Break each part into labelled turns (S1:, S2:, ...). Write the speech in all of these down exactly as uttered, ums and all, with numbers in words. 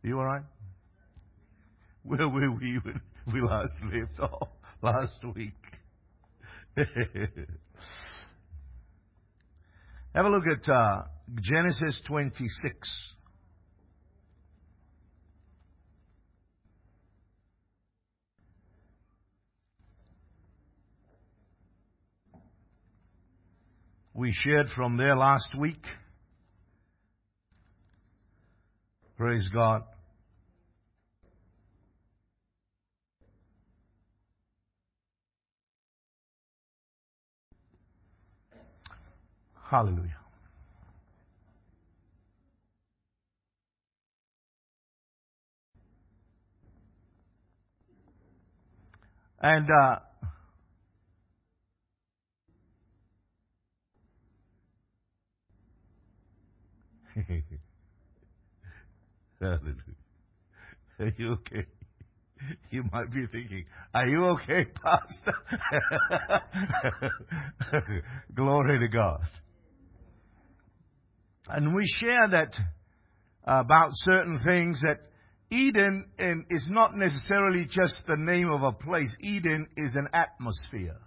S1: You all right? Where were we when we last left off last week? Have a look at uh, Genesis twenty-six. We shared from there last week. Praise God. Hallelujah. And uh, Hallelujah. Are you okay? You might be thinking, are you okay, Pastor? Glory to God. And we share that uh, about certain things, that Eden in, is not necessarily just the name of a place. Eden is an atmosphere.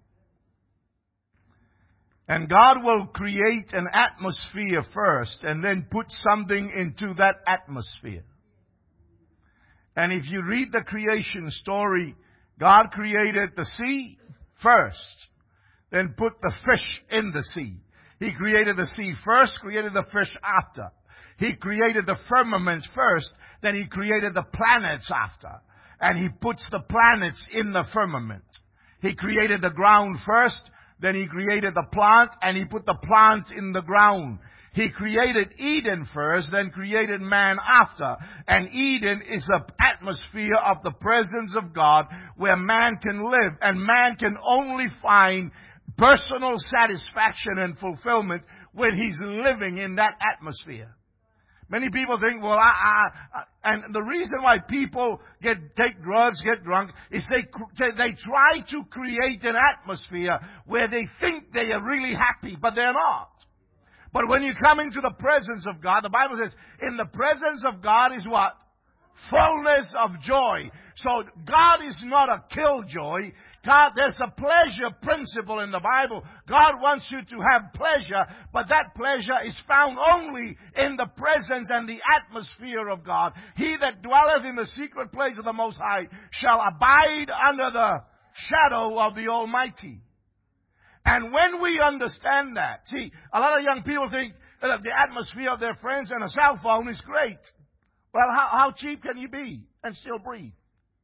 S1: And God will create an atmosphere first and then put something into that atmosphere. And if you read the creation story, God created the sea first, then put the fish in the sea. He created the sea first, created the fish after. He created the firmament first, then He created the planets after. And He puts the planets in the firmament. He created the ground first, then He created the plant, and He put the plant in the ground. He created Eden first, then created man after. And Eden is the atmosphere of the presence of God where man can live. And man can only find personal satisfaction and fulfillment when he's living in that atmosphere. Many people think, well, I, I, I, and the reason why people get take drugs, get drunk, is they they try to create an atmosphere where they think they are really happy, but they're not. But when you come into the presence of God, the Bible says, in the presence of God is what? Fullness of joy. So God is not a killjoy. God, there's a pleasure principle in the Bible. God wants you to have pleasure, but that pleasure is found only in the presence and the atmosphere of God. He that dwelleth in the secret place of the Most High shall abide under the shadow of the Almighty. And when we understand that, see, a lot of young people think that the atmosphere of their friends and a cell phone is great. Well, how, how cheap can you be and still breathe?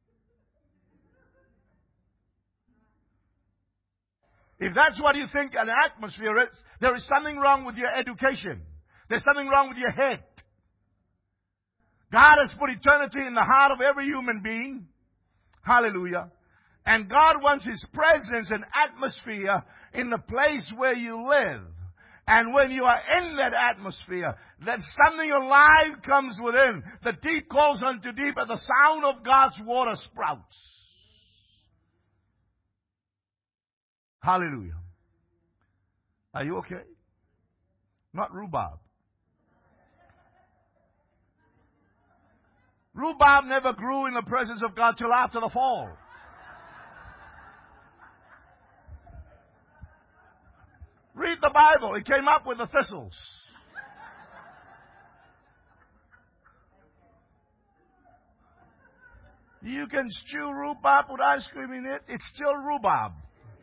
S1: If that's what you think an atmosphere is, there is something wrong with your education. There's something wrong with your head. God has put eternity in the heart of every human being. Hallelujah. And God wants His presence and atmosphere in the place where you live. And when you are in that atmosphere, that something alive comes within. The deep calls unto deep at the sound of God's water sprouts. Hallelujah. Are you okay? Not rhubarb. Rhubarb never grew in the presence of God till after the fall. Read the Bible. It came up with the thistles. You can stew rhubarb with ice cream in it. It's still rhubarb.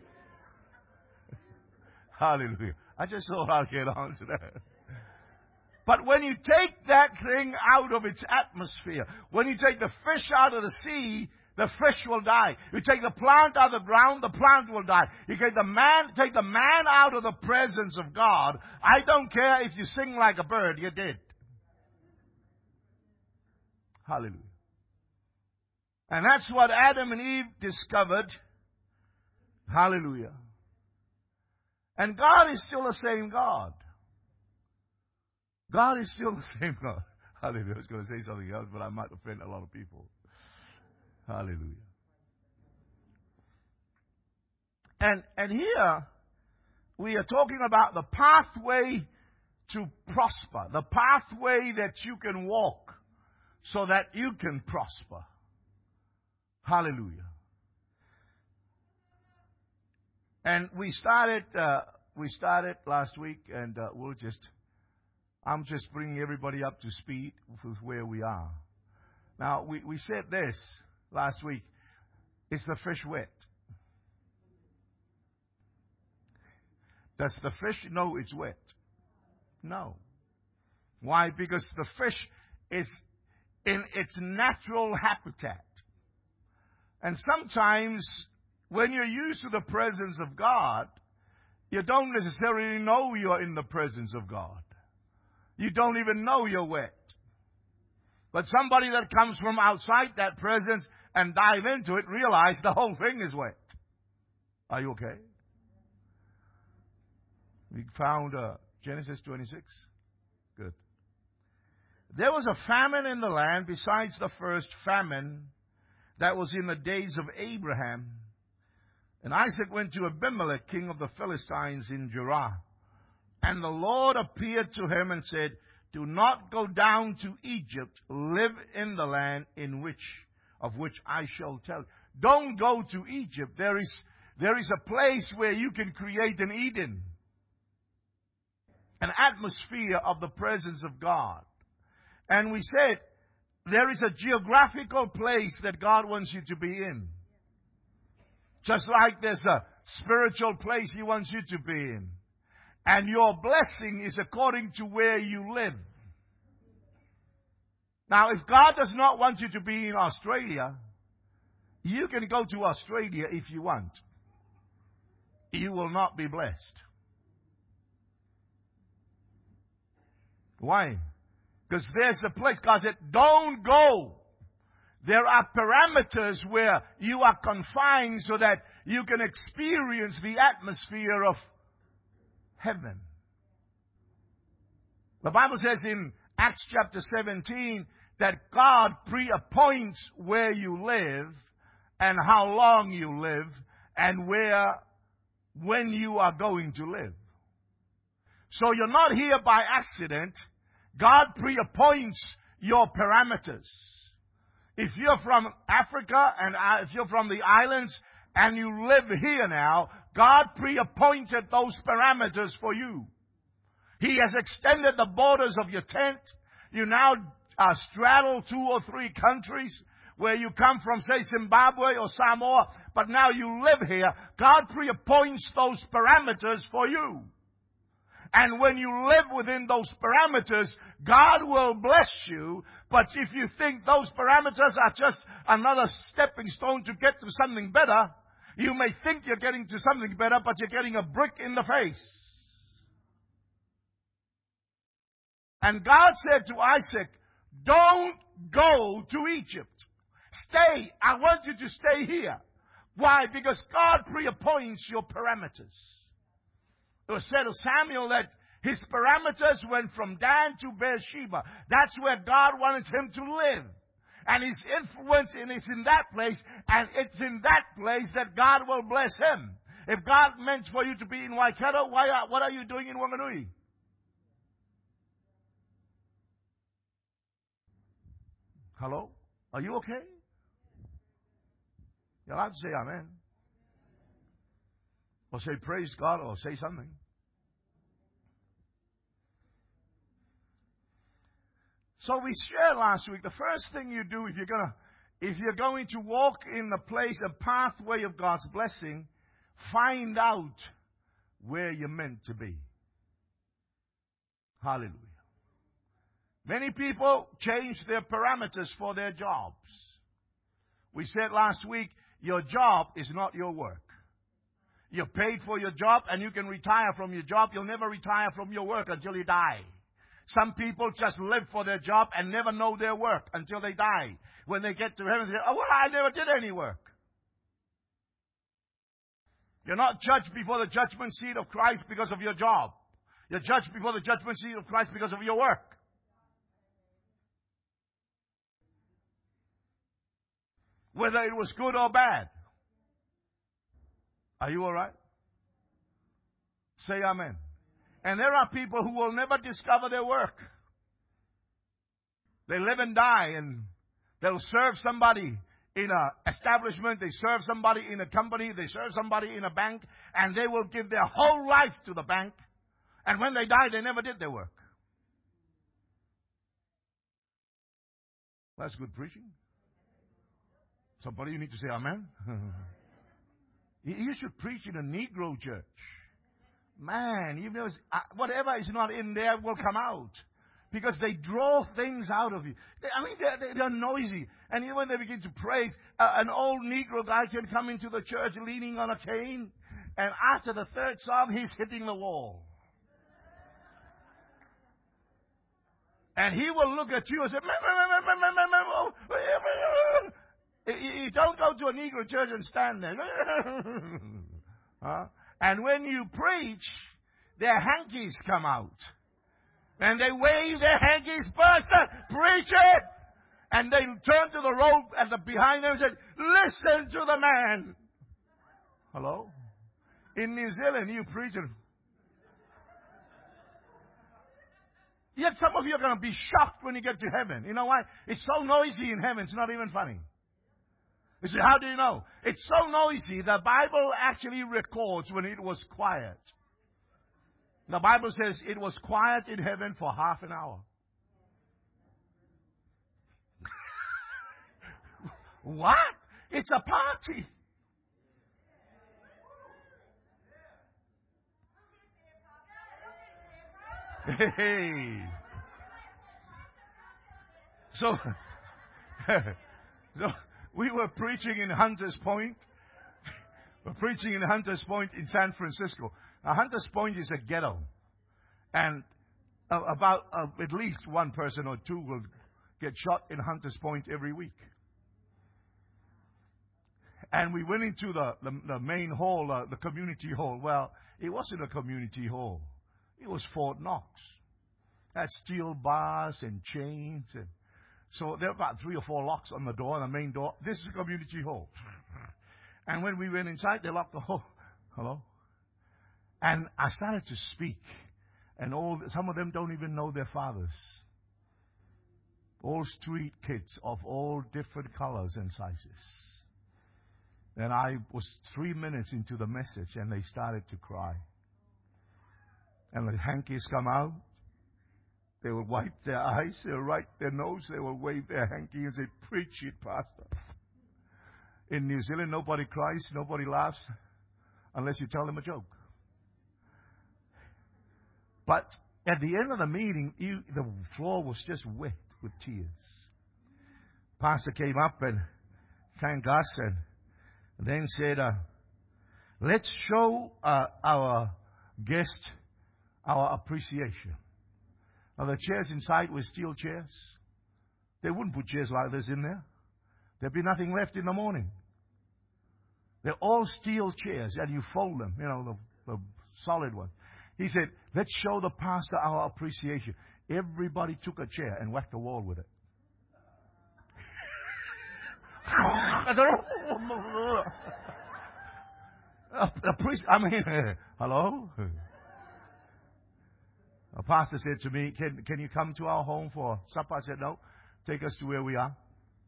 S1: Hallelujah. I just thought I'd get on to that. But when you take that thing out of its atmosphere, when you take the fish out of the sea, the fish will die. You take the plant out of the ground, the plant will die. You take the man, take the man out of the presence of God. I don't care if you sing like a bird, you're dead. Hallelujah. And that's what Adam and Eve discovered. Hallelujah. And God is still the same God. God is still the same God. Hallelujah. I was going to say something else, but I might offend a lot of people. Hallelujah. And and here we are talking about the pathway to prosper, the pathway that you can walk, so that you can prosper. Hallelujah. And we started, uh, we started last week, and uh, we'll just, I'm just bringing everybody up to speed with where we are. Now, we, we said this last week. Is the fish wet? Does the fish know it's wet? No. Why? Because the fish is in its natural habitat. And sometimes when you're used to the presence of God, you don't necessarily know you're in the presence of God. You don't even know you're wet. But somebody that comes from outside that presence and dive into it realize the whole thing is wet. Are you okay? We found uh, Genesis twenty-six. Good. There was a famine in the land besides the first famine that was in the days of Abraham. And Isaac went to Abimelech, king of the Philistines, in Gerar. And the Lord appeared to him and said, do not go down to Egypt. Live in the land in which, of which I shall tell you. Don't go to Egypt. There is, there is a place where you can create an Eden. An atmosphere of the presence of God. And we said, there is a geographical place that God wants you to be in. Just like there's a spiritual place He wants you to be in. And your blessing is according to where you live. Now, if God does not want you to be in Australia, you can go to Australia if you want. You will not be blessed. Why? Because there's a place. God said, don't go. There are parameters where you are confined so that you can experience the atmosphere of heaven. The Bible says in Acts chapter seventeen that God pre-appoints where you live and how long you live and where, when you are going to live. So you're not here by accident. God pre-appoints your parameters. If you're from Africa and if you're from the islands and you live here now, God pre-appointed those parameters for you. He has extended the borders of your tent. You now uh, straddle two or three countries where you come from, say, Zimbabwe or Samoa, but now you live here. God pre-appoints those parameters for you. And when you live within those parameters, God will bless you. But if you think those parameters are just another stepping stone to get to something better, you may think you're getting to something better, but you're getting a brick in the face. And God said to Isaac, don't go to Egypt. Stay. I want you to stay here. Why? Because God pre-appoints your parameters. It was said of Samuel that his parameters went from Dan to Beersheba. That's where God wanted him to live. And his influence in is in that place, and it's in that place that God will bless him. If God meant for you to be in Waikato, why are, what are you doing in Wanganui? Hello? Are you okay? You're allowed to say amen. Or say praise God, or say something. So we shared last week, the first thing you do if you're gonna, if you're going to walk in the place, a pathway of God's blessing, find out where you're meant to be. Hallelujah. Many people change their parameters for their jobs. We said last week, your job is not your work. You're paid for your job and you can retire from your job. You'll never retire from your work until you die. Some people just live for their job and never know their work until they die. When they get to heaven, they say, oh, well, I never did any work. You're not judged before the judgment seat of Christ because of your job. You're judged before the judgment seat of Christ because of your work. Whether it was good or bad. Are you all right? Say amen. And there are people who will never discover their work. They live and die, and they'll serve somebody in a establishment, they serve somebody in a company, they serve somebody in a bank, and they will give their whole life to the bank. And when they die, they never did their work. That's good preaching. Somebody, you need to say amen. You should preach in a Negro church. Man, even though whatever is not in there will come out. Because they draw things out of you. They, I mean, they're, they're noisy. And even when they begin to praise, uh, an old Negro guy can come into the church leaning on a cane. And after the third song, he's hitting the wall. And he will look at you and say, you don't go to a Negro church and stand there. huh? And when you preach, their hankies come out. And they wave their hankies, Pastor, preach it! And they turn to the rope at the behind them and said, listen to the man. Hello? In New Zealand, you preach it. Yet some of you are going to be shocked when you get to heaven. You know why? It's so noisy in heaven, it's not even funny. You say, how do you know? It's so noisy, the Bible actually records when it was quiet. The Bible says it was quiet in heaven for half an hour. What? It's a party. Hey. So, so we were preaching in Hunters Point. We're preaching in Hunters Point in San Francisco. Now, Hunters Point is a ghetto. And uh, about uh, at least one person or two will get shot in Hunters Point every week. And we went into the, the, the main hall, uh, the community hall. Well, it wasn't a community hall. It was Fort Knox. Had steel bars and chains. And so there were about three or four locks on the door, on the main door. This is a community hall. And when we went inside, they locked the hall. Hello? And I started to speak. And all some of them don't even know their fathers. All street kids of all different colors and sizes. And I was three minutes into the message, and they started to cry. And the hankies come out. They will wipe their eyes. They will wipe their nose. They will wave their hanky and say, preach it, Pastor. In New Zealand, nobody cries. Nobody laughs. Unless you tell them a joke. But at the end of the meeting, you, the floor was just wet with tears. Pastor came up and thanked us and then said, uh, let's show uh, our guest our appreciation. Now, the chairs inside were steel chairs. They wouldn't put chairs like this in there. There'd be nothing left in the morning. They're all steel chairs, and you fold them, you know, the, the solid ones. He said, let's show the pastor our appreciation. Everybody took a chair and whacked the wall with it. The priest, I mean, hello? A pastor said to me, can, can you come to our home for supper? I said, no, take us to where we are.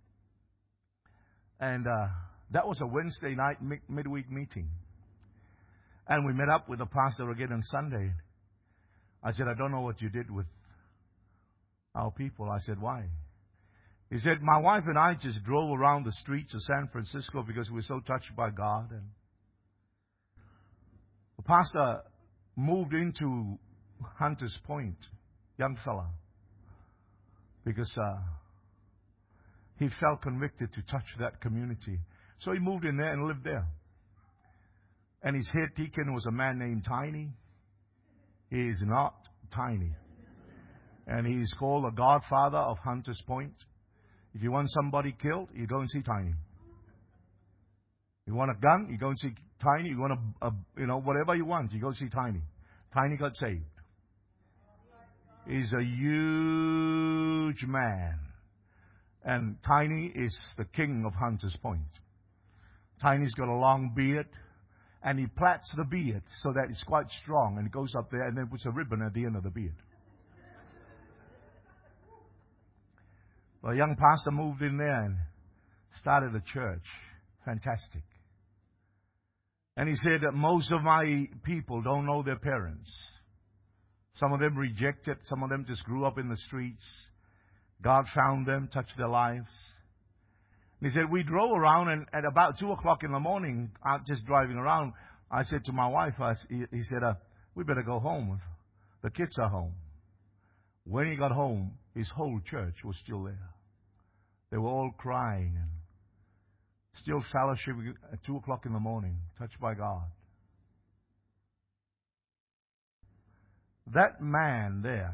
S1: And uh, that was a Wednesday night mid- midweek meeting. And we met up with the pastor again on Sunday. I said, I don't know what you did with our people. I said, why? He said, my wife and I just drove around the streets of San Francisco because we were so touched by God. And the pastor moved into Hunters Point, young fella, because uh, he felt convicted to touch that community. So he moved in there and lived there. And his head deacon was a man named Tiny. He is not tiny. And he is called the godfather of Hunters Point. If you want somebody killed, you go and see Tiny. You want a gun, you go and see Tiny. You want a, a you know, whatever you want, you go see Tiny. Tiny got saved. He's a huge man. And Tiny is the king of Hunters Point. Tiny's got a long beard. And he plats the beard so that it's quite strong. And he goes up there and then puts a ribbon at the end of the beard. A young pastor moved in there and started a church. Fantastic. And he said that most of my people don't know their parents. Some of them rejected. Some of them just grew up in the streets. God found them, touched their lives. And he said, we drove around, and at about two o'clock in the morning, out just driving around, I said to my wife, I, he, he said, uh, we better go home. The kids are home. When he got home, his whole church was still there. They were all crying and still fellowshipping at two o'clock in the morning, touched by God. That man there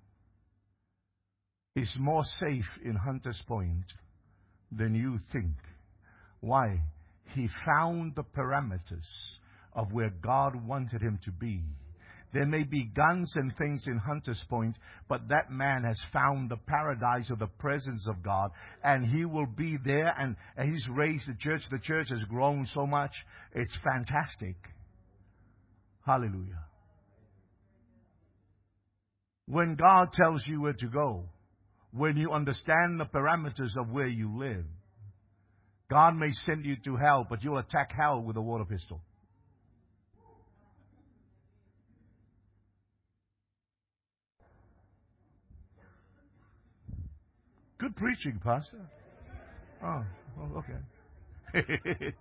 S1: is more safe in Hunters Point than you think. Why? He found the parameters of where God wanted him to be. There may be guns and things in Hunters Point, but that man has found the paradise of the presence of God, and he will be there, and, and he's raised the church. The church has grown so much. It's fantastic. Hallelujah. When God tells you where to go, when you understand the parameters of where you live, God may send you to hell, but you'll attack hell with a water pistol. Good preaching, Pastor. Oh, oh okay.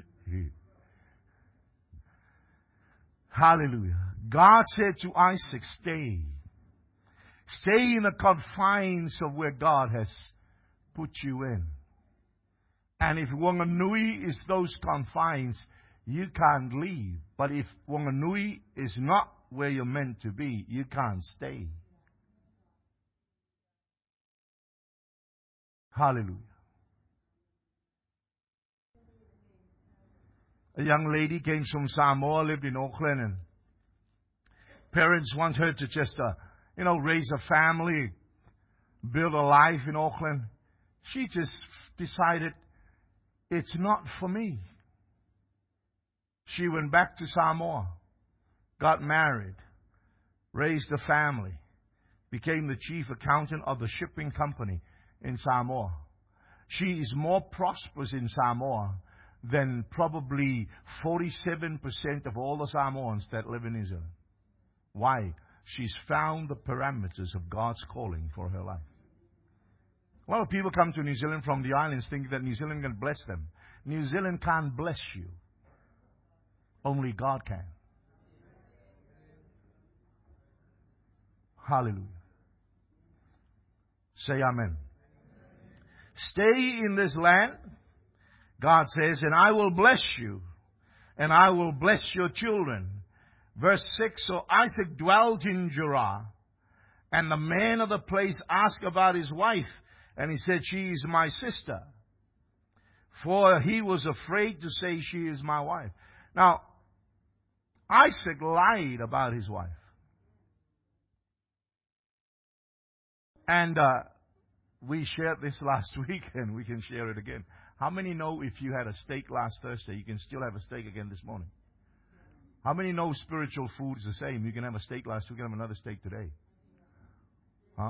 S1: Hallelujah. God said to Isaac, stay. Stay in the confines of where God has put you in. And if Wanganui is those confines, you can't leave. But if Wanganui is not where you're meant to be, you can't stay. Hallelujah. A young lady came from Samoa, lived in Auckland, and parents want her to just, uh, you know, raise a family, build a life in Auckland. She just decided, it's not for me. She went back to Samoa, got married, raised a family, became the chief accountant of the shipping company in Samoa. She is more prosperous in Samoa than probably forty-seven percent of all the Samoans that live in New Zealand. Why? She's found the parameters of God's calling for her life. A lot of people come to New Zealand from the islands thinking that New Zealand can bless them. New Zealand can't bless you. Only God can. Hallelujah. Say amen. Stay in this land, God says, and I will bless you, and I will bless your children. Verse six, so Isaac dwelt in Gerar, and the man of the place asked about his wife, and he said, she is my sister. For he was afraid to say, she is my wife. Now, Isaac lied about his wife. And uh, we shared this last week, and we can share it again. How many know if you had a steak last Thursday, you can still have a steak again this morning? How many know spiritual food is the same? You can have a steak last week, you can have another steak today. Huh?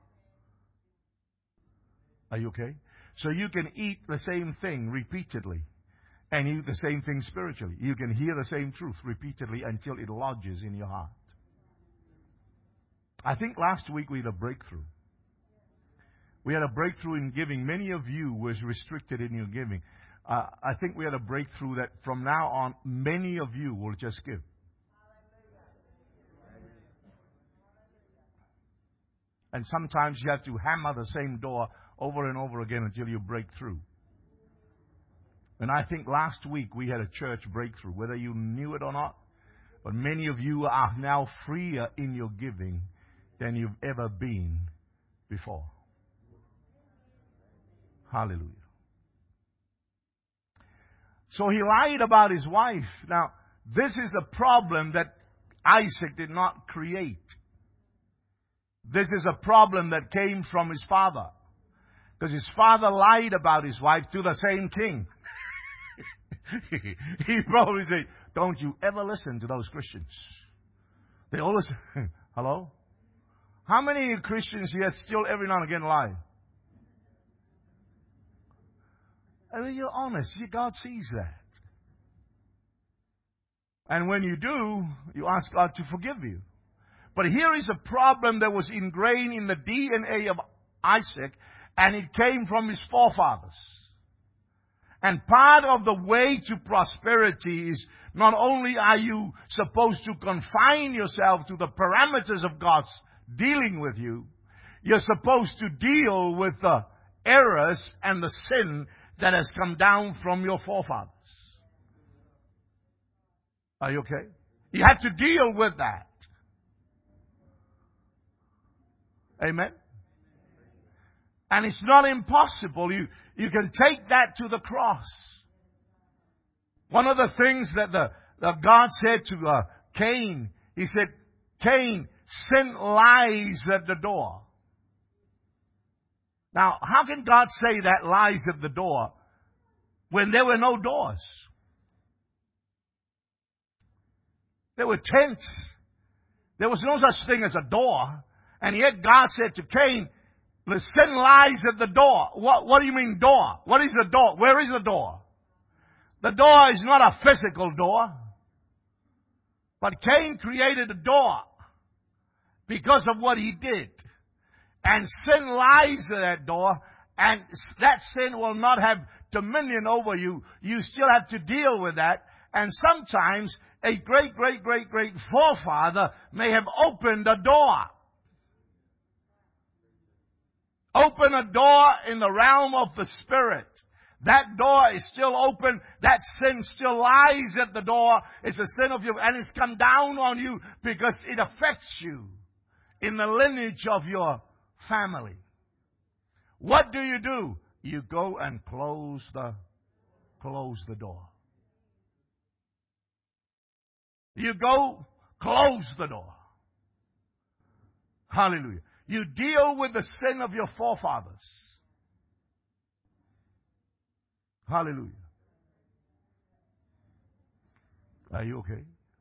S1: Are you okay? So you can eat the same thing repeatedly and eat the same thing spiritually. You can hear the same truth repeatedly until it lodges in your heart. I think last week we had a breakthrough. We had a breakthrough in giving. Many of you was restricted in your giving. Uh, I think we had a breakthrough that from now on, many of you will just give. And sometimes you have to hammer the same door over and over again until you break through. And I think last week we had a church breakthrough, whether you knew it or not. But many of you are now freer in your giving than you've ever been before. Hallelujah. So he lied about his wife. Now, this is a problem that Isaac did not create. This is a problem that came from his father. Because his father lied about his wife to the same king. He probably said, don't you ever listen to those Christians. They always, hello? How many Christians yet still every now and again lie? I mean, you're honest. God sees that. And when you do, you ask God to forgive you. But here is a problem that was ingrained in the D N A of Isaac, and it came from his forefathers. And part of the way to prosperity is not only are you supposed to confine yourself to the parameters of God's dealing with you, you're supposed to deal with the errors and the sin that has come down from your forefathers. Are you okay? You have to deal with that. Amen? And it's not impossible. You, you can take that to the cross. One of the things that the, that God said to uh, Cain, He said, Cain, sin lies at the door. Now, how can God say that lies at the door when there were no doors? There were tents. There was no such thing as a door. And yet God said to Cain, the sin lies at the door. What, what do you mean door? What is the door? Where is the door? The door is not a physical door. But Cain created a door because of what he did. And sin lies at that door, and that sin will not have dominion over you. You still have to deal with that. And sometimes a great, great, great, great forefather may have opened a door. Open a door in the realm of the Spirit. That door is still open. That sin still lies at the door. It's a sin of you, and it's come down on you because it affects you in the lineage of your family. What do you do? You go and close the, close the door. You go, close the door. Hallelujah. You deal with the sin of your forefathers. Hallelujah. Are you okay?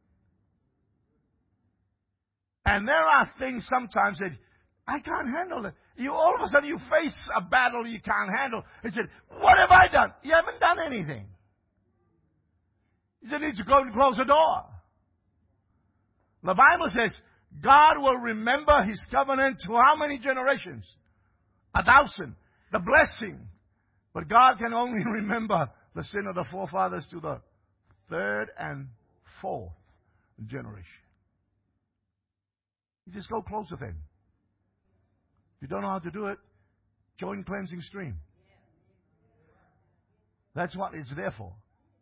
S1: And there are things sometimes that I can't handle it. You all of a sudden you face a battle you can't handle. He said, what have I done? You haven't done anything. You just need to go and close the door. The Bible says God will remember His covenant to how many generations? A thousand. The blessing. But God can only remember the sin of the forefathers to the third and fourth generation. You just go close with Him. If you don't know how to do it, join Cleansing Stream. That's what it's there for.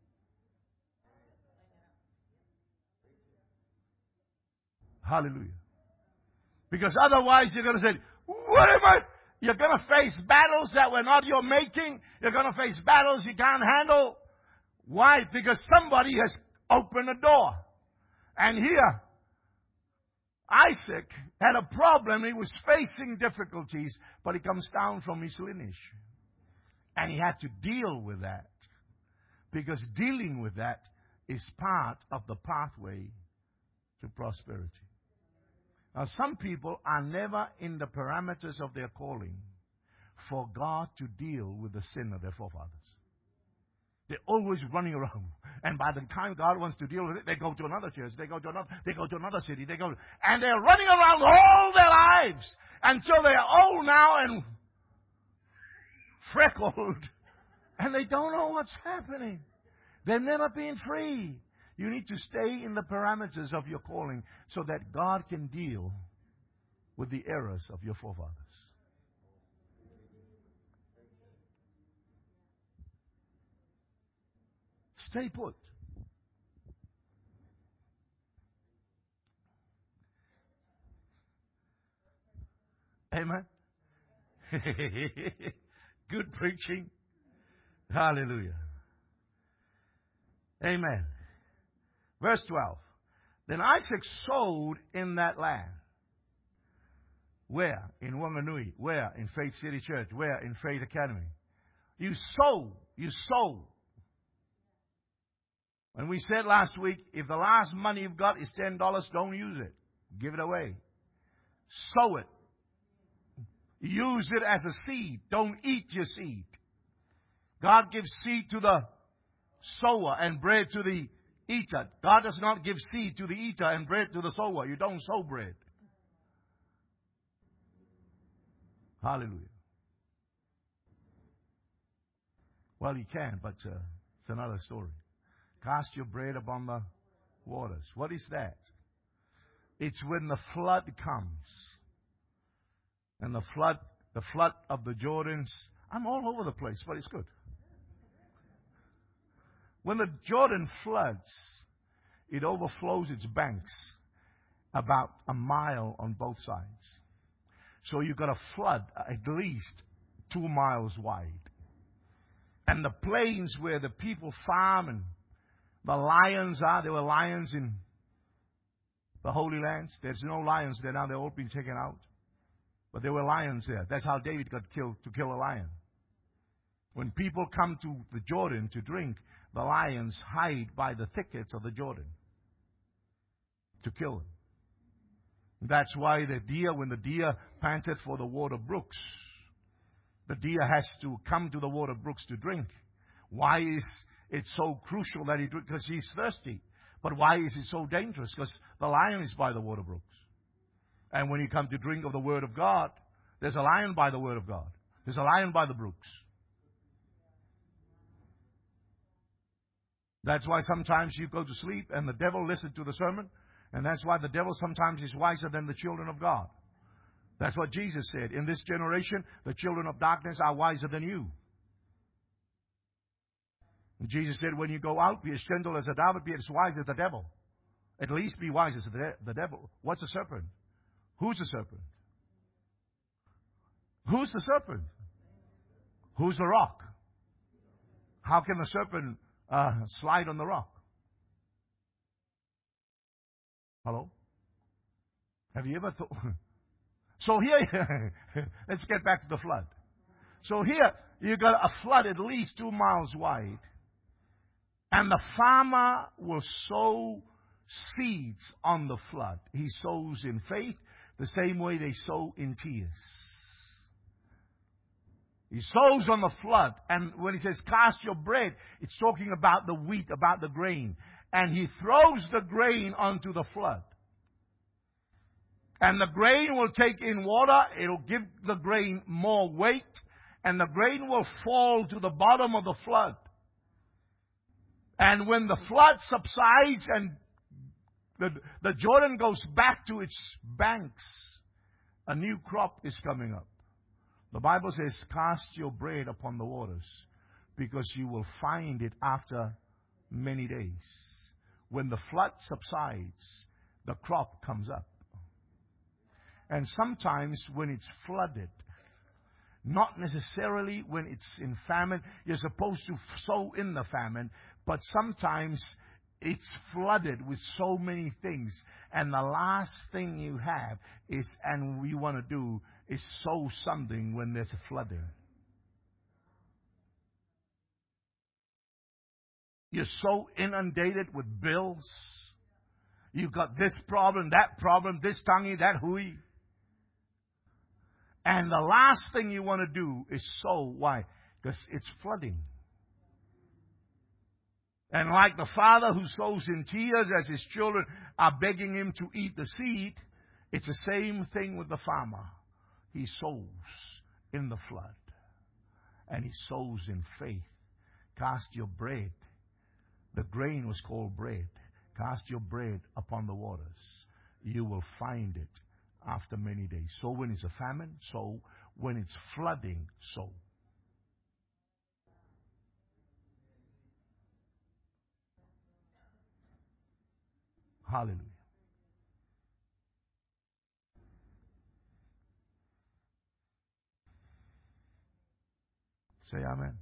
S1: Hallelujah. Because otherwise you're going to say, what am I? You're going to face battles that were not your making. You're going to face battles you can't handle. Why? Because somebody has opened a door. And here, Isaac had a problem. He was facing difficulties, but it comes down from his lineage. And he had to deal with that. Because dealing with that is part of the pathway to prosperity. Now, some people are never in the parameters of their calling for God to deal with the sin of their forefathers. They're always running around. And by the time God wants to deal with it, they go to another church. They go to another, they go to another city. They go, and they're running around all their lives until they're old now and freckled. And they don't know what's happening. They've never been free. You need to stay in the parameters of your calling so that God can deal with the errors of your forefathers. Stay put. Amen. Good preaching. Hallelujah. Amen. Verse twelve. Then Isaac sowed in that land. Where? In Wanganui. Where? In Faith City Church. Where? In Faith Academy. You sow. You sow. And we said last week, if the last money you've got is ten dollars, don't use it. Give it away. Sow it. Use it as a seed. Don't eat your seed. God gives seed to the sower and bread to the eater. God does not give seed to the eater and bread to the sower. You don't sow bread. Hallelujah. Well, you can, but uh, it's another story. Cast your bread upon the waters. What is that? It's when the flood comes. And the flood, the flood of the Jordans. I'm all over the place, but it's good. When the Jordan floods, it overflows its banks about a mile on both sides. So you've got a flood at least two miles wide. And the plains where the people farm and the lions are, there were lions in the Holy Lands. There's no lions there now. They've all been taken out. But there were lions there. That's how David got killed, to kill a lion. When people come to the Jordan to drink, the lions hide by the thickets of the Jordan to kill them. That's why the deer, when the deer panted for the water brooks, the deer has to come to the water brooks to drink. Why is it so crucial that he drink? Because he's thirsty. But why is it so dangerous? Because the lion is by the water brooks. And when you come to drink of the Word of God, there's a lion by the Word of God. There's a lion by the brooks. That's why sometimes you go to sleep and the devil listens to the sermon. And that's why the devil sometimes is wiser than the children of God. That's what Jesus said. In this generation, the children of darkness are wiser than you. And Jesus said, when you go out, be as gentle as a dove, be as wise as the devil. At least be wise as the, de- the devil. What's a serpent? Who's a serpent? Who's the serpent? Who's the rock? How can the serpent uh, slide on the rock? Hello? Have you ever thought? So here, let's get back to the flood. So here, you got a flood at least two miles wide. And the farmer will sow seeds on the flood. He sows in faith the same way they sow in tears. He sows on the flood. And when he says, cast your bread, it's talking about the wheat, about the grain. And he throws the grain onto the flood. And the grain will take in water. It'll give the grain more weight. And the grain will fall to the bottom of the flood. And when the flood subsides and the, the Jordan goes back to its banks, a new crop is coming up. The Bible says, cast your bread upon the waters, because you will find it after many days. When the flood subsides, the crop comes up. And sometimes when it's flooded, not necessarily when it's in famine, you're supposed to sow in the famine, but sometimes it's flooded with so many things, and the last thing you have is, and we want to do, is sow something when there's a flooding. You're so inundated with bills. You've got this problem, that problem, this tangi, that hui. And the last thing you want to do is sow. Why? Because it's flooding. And like the father who sows in tears as his children are begging him to eat the seed, it's the same thing with the farmer. He sows in the flood. And he sows in faith. Cast your bread. The grain was called bread. Cast your bread upon the waters. You will find it after many days. So when it's a famine, so when it's flooding, so. Hallelujah. Say amen.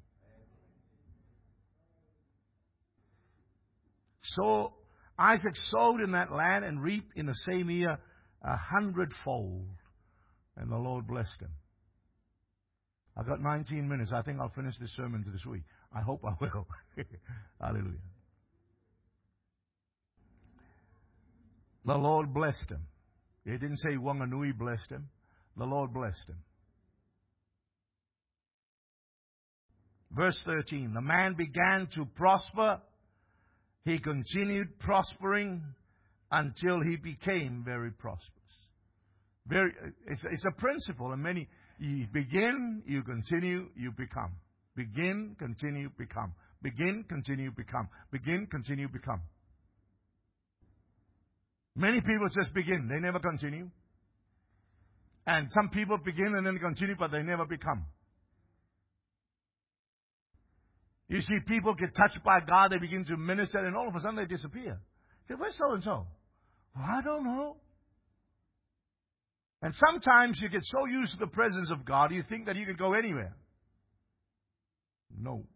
S1: So Isaac sowed in that land and reaped in the same year a hundredfold. And the Lord blessed him. I've got nineteen minutes. I think I'll finish this sermon this week. I hope I will. Hallelujah. The Lord blessed him. He didn't say Wanganui blessed him. The Lord blessed him. Verse thirteen, the man began to prosper. He continued prospering until he became very prosperous. Very, it's, it's a principle, and many, you begin, you continue, you become. Begin, continue, become. Begin, continue, become. Begin, continue, become. Many people just begin, they never continue. And some people begin and then continue, but they never become. You see, people get touched by God, they begin to minister, and all of a sudden they disappear. Say, where's so-and-so? Well, I don't know. And sometimes you get so used to the presence of God, you think that you can go anywhere. No.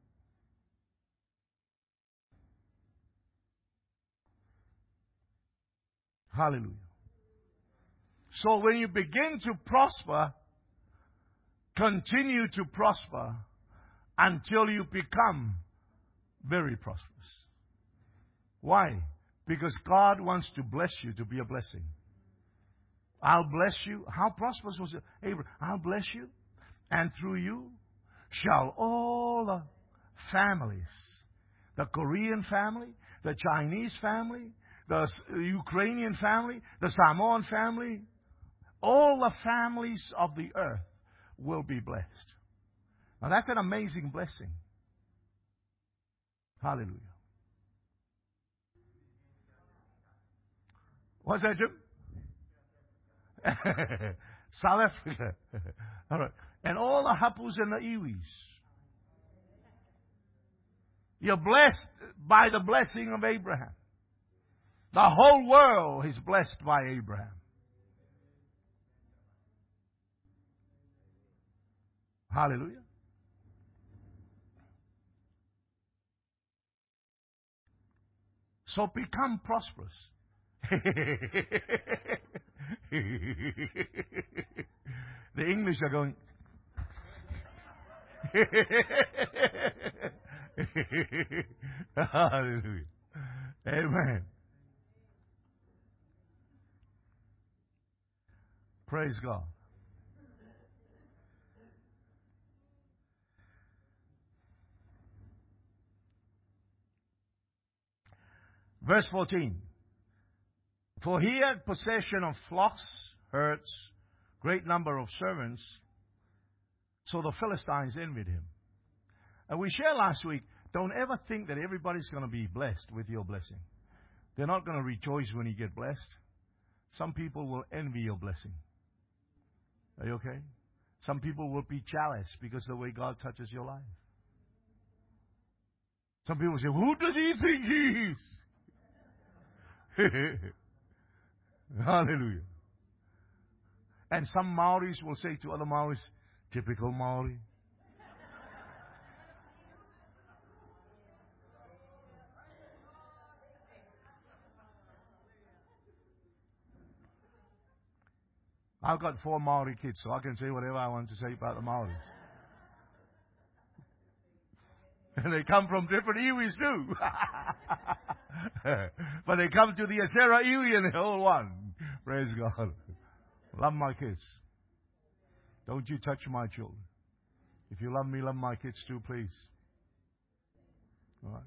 S1: Hallelujah. So when you begin to prosper, continue to prosper until you become very prosperous. Why? Because God wants to bless you to be a blessing. I'll bless you. How prosperous was Abraham? I'll bless you, and through you shall all the families, the Korean family, the Chinese family, the Ukrainian family, the Samoan family, all the families of the earth will be blessed. Now that's an amazing blessing. Hallelujah. What's that, Jim? South Africa. All right. And all the hapus and the iwis. You're blessed by the blessing of Abraham. The whole world is blessed by Abraham. Hallelujah. So become prosperous. The English are going. Hallelujah. Amen. Praise God. Verse fourteen. For he had possession of flocks, herds, great number of servants, so the Philistines envied him. And we shared last week, don't ever think that everybody's going to be blessed with your blessing. They're not going to rejoice when you get blessed. Some people will envy your blessing. Are you okay? Some people will be jealous because of the way God touches your life. Some people say, who does he think he is? Hallelujah. And some Maoris will say to other Maoris, typical Maori. I've got four Maori kids, so I can say whatever I want to say about the Maoris. And they come from different iwis too. But they come to the Asera iwi and they're all one. Praise God. Love my kids. Don't you touch my children. If you love me, love my kids too, please. All right.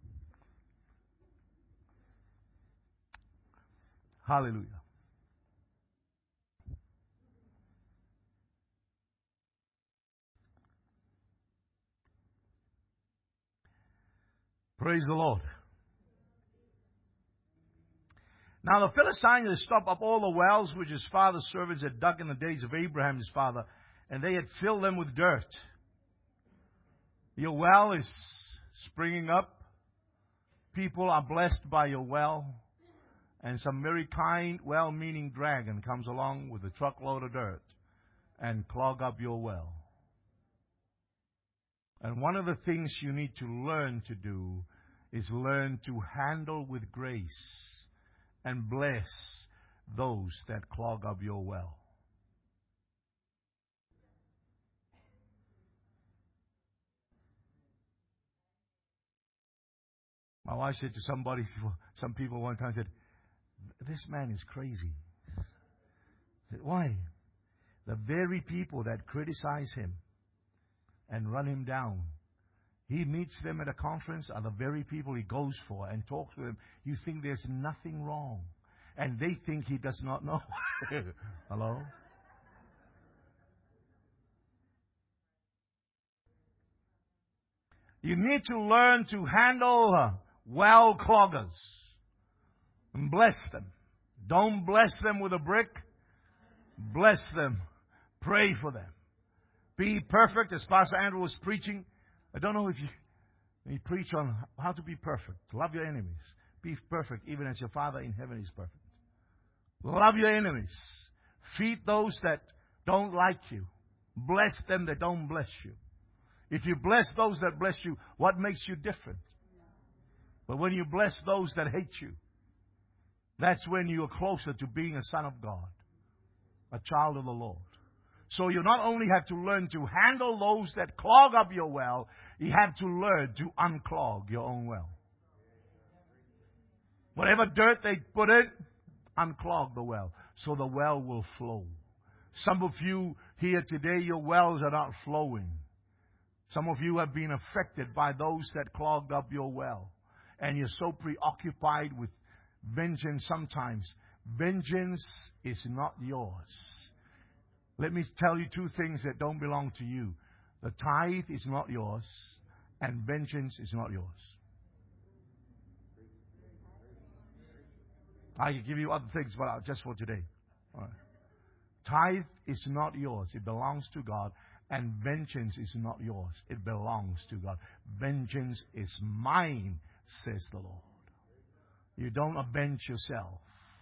S1: Hallelujah. Praise the Lord. Now the Philistines had stopped up all the wells which his father's servants had dug in the days of Abraham his father, and they had filled them with dirt. Your well is springing up. People are blessed by your well. And some very kind, well-meaning dragon comes along with a truckload of dirt and clog up your well. And one of the things you need to learn to do is learn to handle with grace and bless those that clog up your well. My wife said to somebody, some people one time said, this man is crazy. I said, why? The very people that criticize him and run him down He meets them at a conference, are the very people he goes for and talks to them. You think there's nothing wrong. And they think he does not know. Hello? You need to learn to handle uh, well cloggers. And bless them. Don't bless them with a brick. Bless them. Pray for them. Be perfect, as Pastor Andrew was preaching. I don't know if you, he preached on how to be perfect. Love your enemies. Be perfect, even as your Father in heaven is perfect. Love your enemies. Feed those that don't like you. Bless them that don't bless you. If you bless those that bless you, what makes you different? But when you bless those that hate you, that's when you are closer to being a son of God, a child of the Lord. So you not only have to learn to handle those that clog up your well, you have to learn to unclog your own well. Whatever dirt they put in, unclog the well, so the well will flow. Some of you here today, your wells are not flowing. Some of you have been affected by those that clogged up your well. And you're so preoccupied with vengeance sometimes. Vengeance is not yours. Let me tell you two things that don't belong to you. The tithe is not yours, and vengeance is not yours. I can give you other things, but just for today. All right. Tithe is not yours. It belongs to God. And vengeance is not yours. It belongs to God. Vengeance is mine, says the Lord. You don't avenge yourself.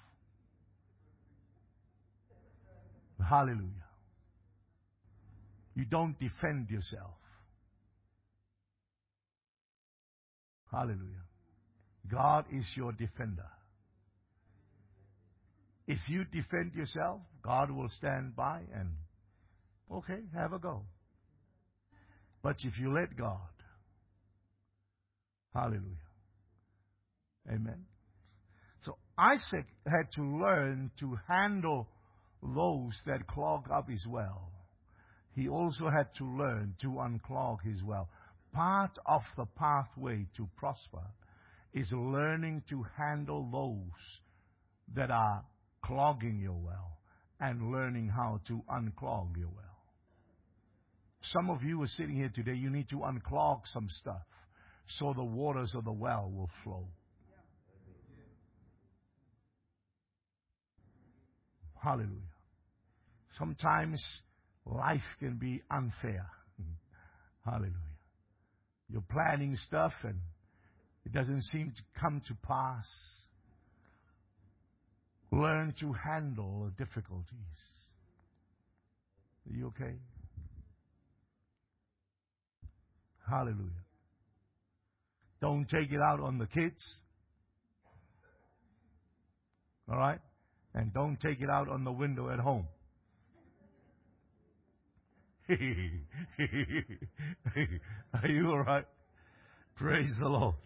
S1: Hallelujah. You don't defend yourself. Hallelujah. God is your defender. If you defend yourself, God will stand by and, okay, have a go. But if you let God, hallelujah. Amen. So Isaac had to learn to handle those that clog up his well. He also had to learn to unclog his well. Part of the pathway to prosper is learning to handle those that are clogging your well and learning how to unclog your well. Some of you are sitting here today, you need to unclog some stuff so the waters of the well will flow. Hallelujah. Sometimes life can be unfair. Hallelujah. You're planning stuff and it doesn't seem to come to pass. Learn to handle the difficulties. Are you okay? Hallelujah. Don't take it out on the kids. All right? And don't take it out on the window at home. Are you all right? Praise the Lord.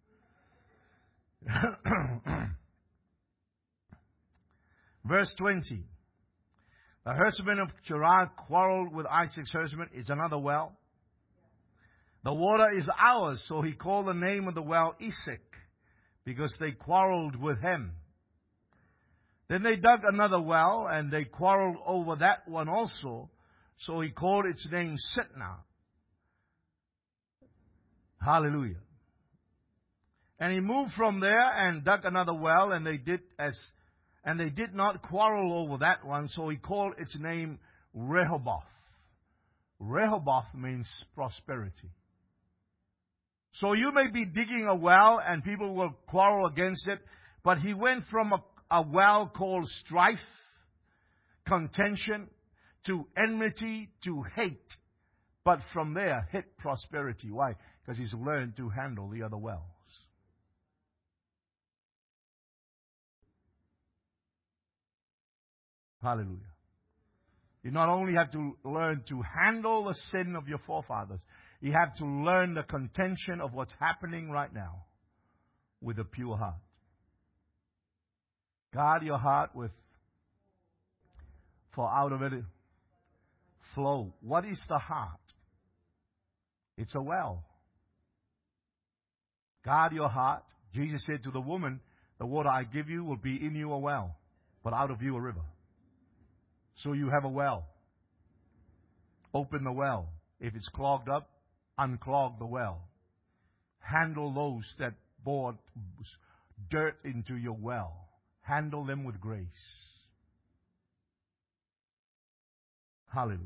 S1: Verse twenty. The herdsman of Gerar quarreled with Isaac's herdsman. It's another well. The water is ours, so he called the name of the well Esek, because they quarreled with him. Then they dug another well, and they quarreled over that one also, so he called its name Sitnah. Hallelujah. And he moved from there and dug another well, and they did as, and they did not quarrel over that one, so he called its name Rehoboth. Rehoboth means prosperity. So you may be digging a well and people will quarrel against it, but he went from a, a well called strife, contention, to enmity, to hate. But from there, hit prosperity. Why? Because he's learned to handle the other wells. Hallelujah. You not only have to learn to handle the sin of your forefathers, you have to learn the contention of what's happening right now with a pure heart. Guard your heart with, for out of it flow. What is the heart? It's a well. Guard your heart. Jesus said to the woman, the water I give you will be in you a well, but out of you a river. So you have a well. Open the well. If it's clogged up, unclog the well. Handle those that brought dirt into your well. Handle them with grace. Hallelujah.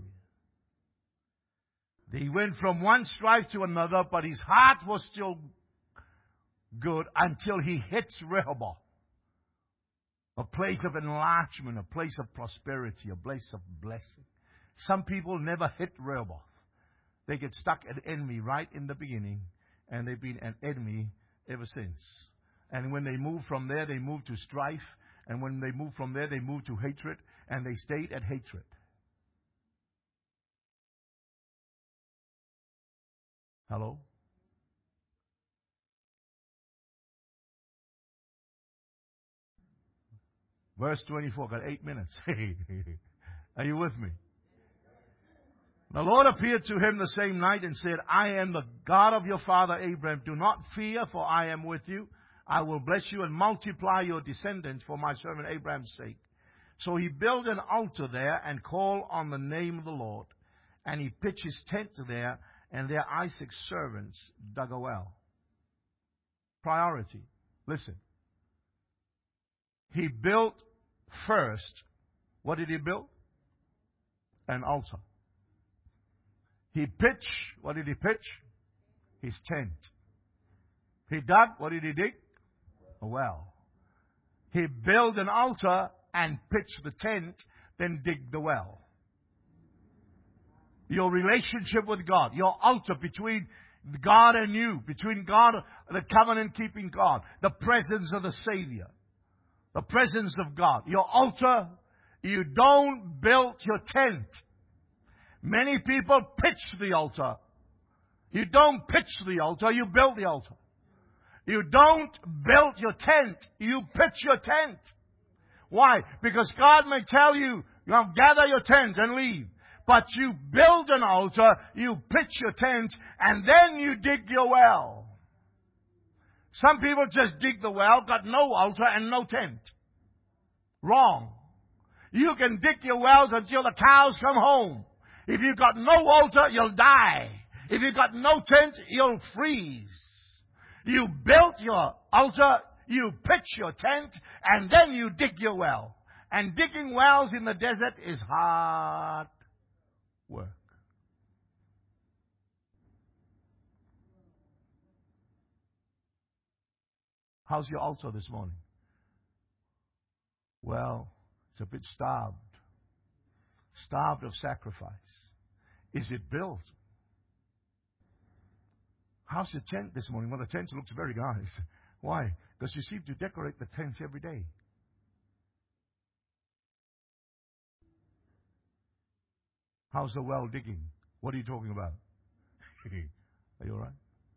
S1: He went from one strife to another, but his heart was still good until he hits Rehoboth. A place of enlargement, a place of prosperity, a place of blessing. Some people never hit Rehoboth. They get stuck at enemy right in the beginning, and they've been an enemy ever since. And when they move from there, they move to strife. And when they move from there, they move to hatred, and they stayed at hatred. Hello? Verse twenty-four, got eight minutes. Are you with me? The Lord appeared to him the same night and said, I am the God of your father Abraham. Do not fear, for I am with you. I will bless you and multiply your descendants for my servant Abraham's sake. So he built an altar there and called on the name of the Lord. And he pitched his tent there, and there Isaac's servants dug a well. Priority. Listen. He built first. What did he build? An altar. He pitched. What did he pitch? His tent. He dug. What did he dig? A well. He built an altar and pitched the tent, then dig the well. Your relationship with God, your altar between God and you, between God, the covenant-keeping God, the presence of the Savior, the presence of God. Your altar, you don't build your tent. Many people pitch the altar. You don't pitch the altar, you build the altar. You don't build your tent, you pitch your tent. Why? Because God may tell you, you know, gather your tent and leave. But you build an altar, you pitch your tent, and then you dig your well. Some people just dig the well, got no altar and no tent. Wrong. You can dig your wells until the cows come home. If you've got no altar, you'll die. If you've got no tent, you'll freeze. You built your altar, you pitch your tent, and then you dig your well. And digging wells in the desert is hard work. How's your altar this morning? Well, it's a bit starved. Starved of sacrifice. Is it built? How's your tent this morning? Well, the tent looks very nice. Why? Because you seem to decorate the tent every day. How's the well digging? What are you talking about? Are you all right?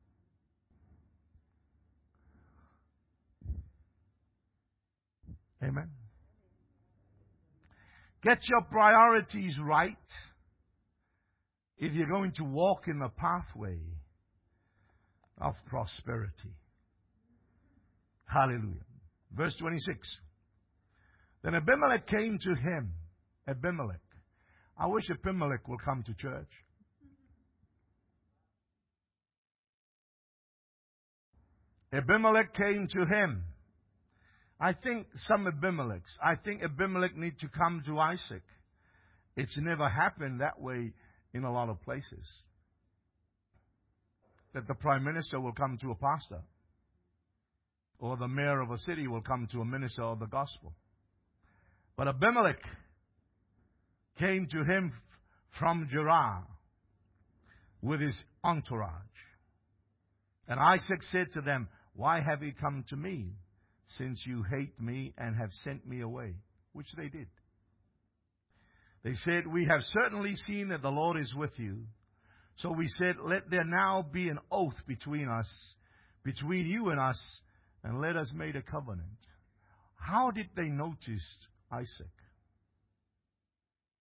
S1: Amen. Get your priorities right if you're going to walk in the pathway of prosperity. Hallelujah. Verse twenty-six. Then Abimelech came to him. Abimelech. I wish Abimelech will come to church. Abimelech came to him. I think some Abimelechs, I think Abimelech need to come to Isaac. It's never happened that way in a lot of places. That the prime minister will come to a pastor. Or the mayor of a city will come to a minister of the gospel. But Abimelech came to him from Gerar with his entourage. And Isaac said to them, why have you come to me, since you hate me and have sent me away? Which they did. They said, we have certainly seen that the Lord is with you. So we said, let there now be an oath between us, between you and us, and let us make a covenant. How did they notice Isaac?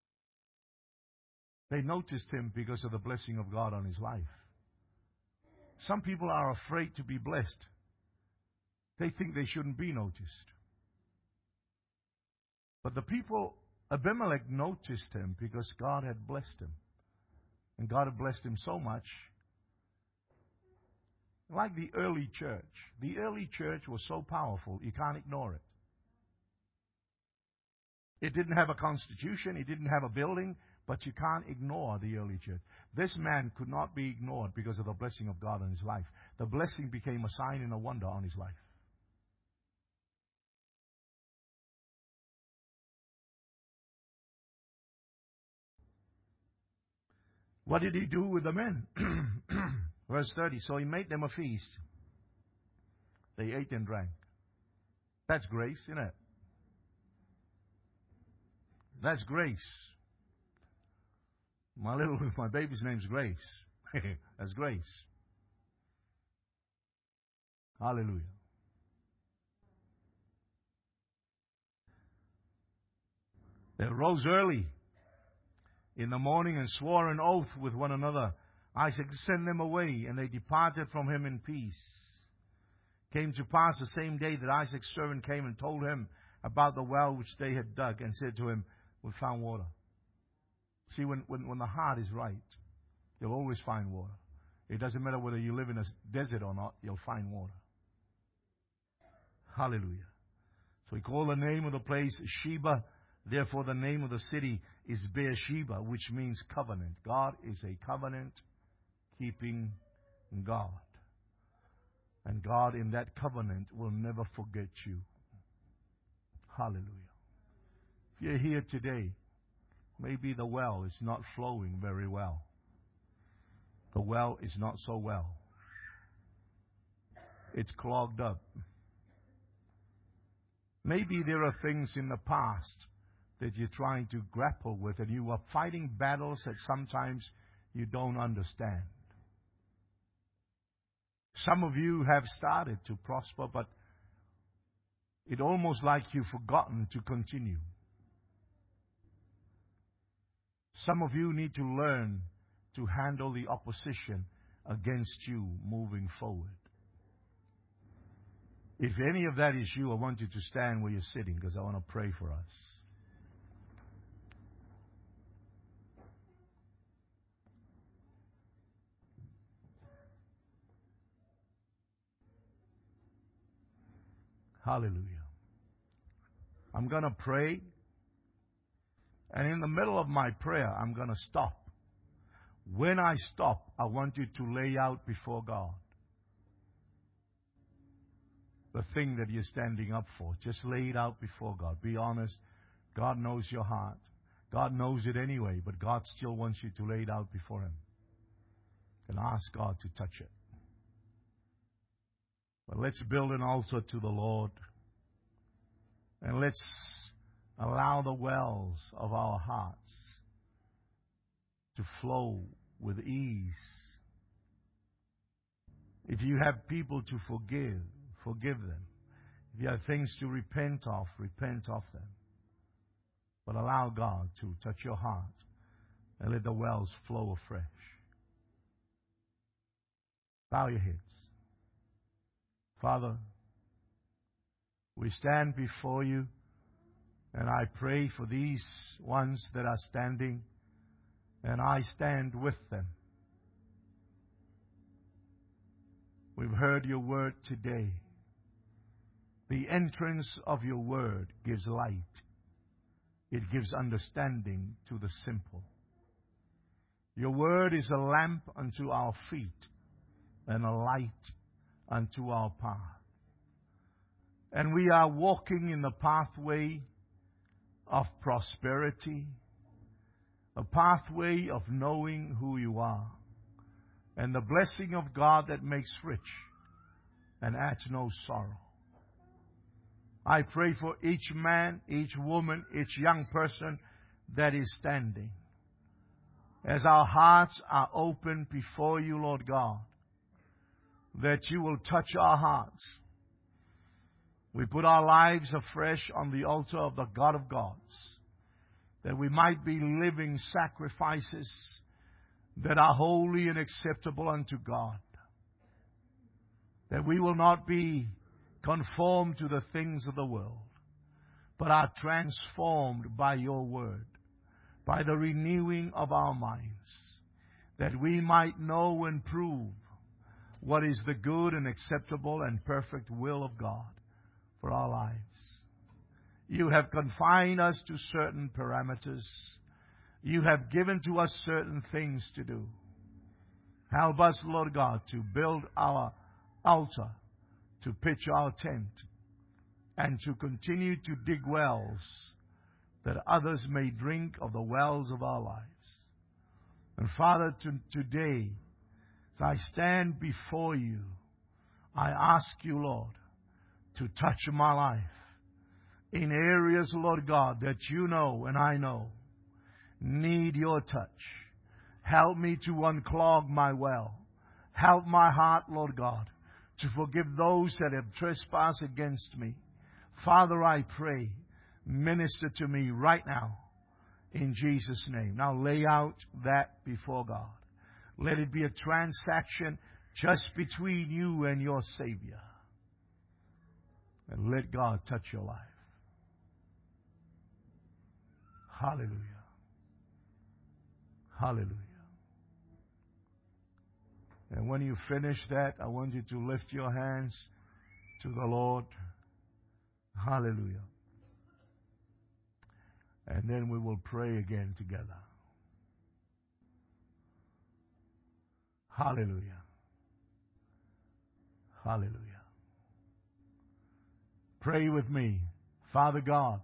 S1: They noticed him because of the blessing of God on his life. Some people are afraid to be blessed. They think they shouldn't be noticed. But the people, Abimelech noticed him because God had blessed him. And God had blessed him so much. Like the early church. The early church was so powerful, you can't ignore it. It didn't have a constitution, it didn't have a building, but you can't ignore the early church. This man could not be ignored because of the blessing of God on his life. The blessing became a sign and a wonder on his life. What did he do with the men? Verse thirty, so he made them a feast. They ate and drank. That's grace, isn't it? That's grace. My little, my baby's name's Grace. That's grace. Hallelujah. They rose early in the morning and swore an oath with one another. Isaac sent them away, and they departed from him in peace. Came to pass the same day that Isaac's servant came and told him about the well which they had dug, and said to him, we found water. See, when, when, when the heart is right, you'll always find water. It doesn't matter whether you live in a desert or not, you'll find water. Hallelujah. So he called the name of the place Sheba. Therefore the name of the city is Beersheba, which means covenant. God is a covenant-keeping God. And God in that covenant will never forget you. Hallelujah. If you're here today, maybe the well is not flowing very well. The well is not so well. It's clogged up. Maybe there are things in the past that you're trying to grapple with, and you are fighting battles that sometimes you don't understand. Some of you have started to prosper, but it's almost like you've forgotten to continue. Some of you need to learn to handle the opposition against you moving forward. If any of that is you, I want you to stand where you're sitting, because I want to pray for us. Hallelujah. I'm going to pray. And in the middle of my prayer, I'm going to stop. When I stop, I want you to lay out before God the thing that you're standing up for. Just lay it out before God. Be honest. God knows your heart. God knows it anyway, but God still wants you to lay it out before Him. And ask God to touch it. But let's build an altar to the Lord. And let's allow the wells of our hearts to flow with ease. If you have people to forgive, forgive them. If you have things to repent of, repent of them. But allow God to touch your heart and let the wells flow afresh. Bow your heads. Father, we stand before you, and I pray for these ones that are standing, and I stand with them. We've heard your word today. The entrance of your word gives light. It gives understanding to the simple. Your word is a lamp unto our feet and a light unto our path. And we are walking in the pathway of prosperity, a pathway of knowing who you are, and the blessing of God that makes rich and adds no sorrow. I pray for each man, each woman, each young person that is standing. As our hearts are open before you, Lord God, that you will touch our hearts. We put our lives afresh on the altar of the God of gods, that we might be living sacrifices that are holy and acceptable unto God. that we will not be conformed to the things of the world, but are transformed by your word, by the renewing of our minds, that we might know and prove what is the good and acceptable and perfect will of God for our lives. You have confined us to certain parameters. You have given to us certain things to do. Help us, Lord God, to build our altar, to pitch our tent, and to continue to dig wells that others may drink of the wells of our lives. And Father, to, today, as I stand before you, I ask you, Lord, to touch my life in areas, Lord God, that you know and I know need your touch. Help me to unclog my well. Help my heart, Lord God, to forgive those that have trespassed against me. Father, I pray, minister to me right now in Jesus' name. Now lay out that before God. Let it be a transaction just between you and your Savior. And let God touch your life. Hallelujah. Hallelujah. And when you finish that, I want you to lift your hands to the Lord. Hallelujah. And then we will pray again together. Hallelujah. Hallelujah. Pray with me. Father God,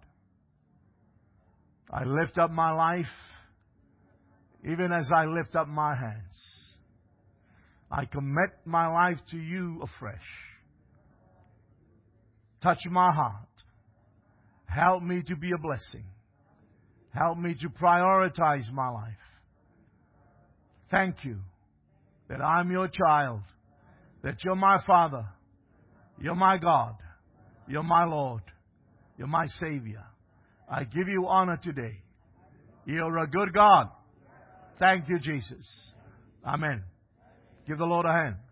S1: I lift up my life even as I lift up my hands. I commit my life to you afresh. Touch my heart. Help me to be a blessing. Help me to prioritize my life. Thank you that I'm your child, that you're my Father, you're my God, you're my Lord, you're my Savior. I give you honor today. You're a good God. Thank you, Jesus. Amen. Give the Lord a hand.